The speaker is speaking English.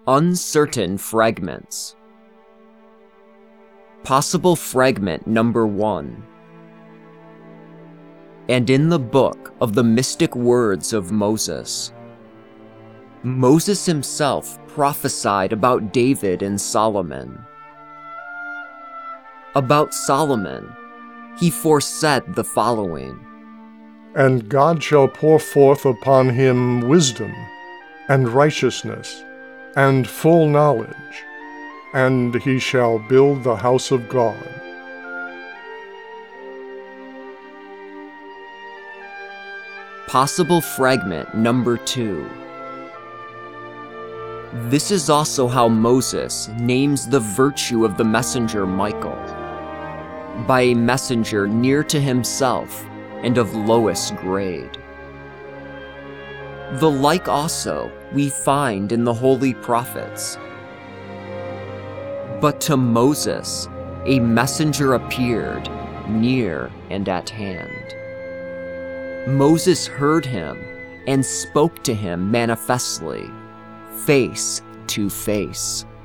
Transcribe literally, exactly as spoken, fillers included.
Uncertain fragments. Possible fragment number one. And in the book of the mystic words of Moses, Moses himself prophesied about David and Solomon. About Solomon, he foresaid the following. And God shall pour forth upon him wisdom, and righteousness, and full knowledge, and he shall build the house of God. Possible fragment number two. This is also how Moses names the virtue of the messenger Michael, by a messenger near to himself and of lowest grade. The like also we find in the holy prophets. But to Moses a messenger appeared near and at hand. Moses heard him and spoke to him manifestly, face to face.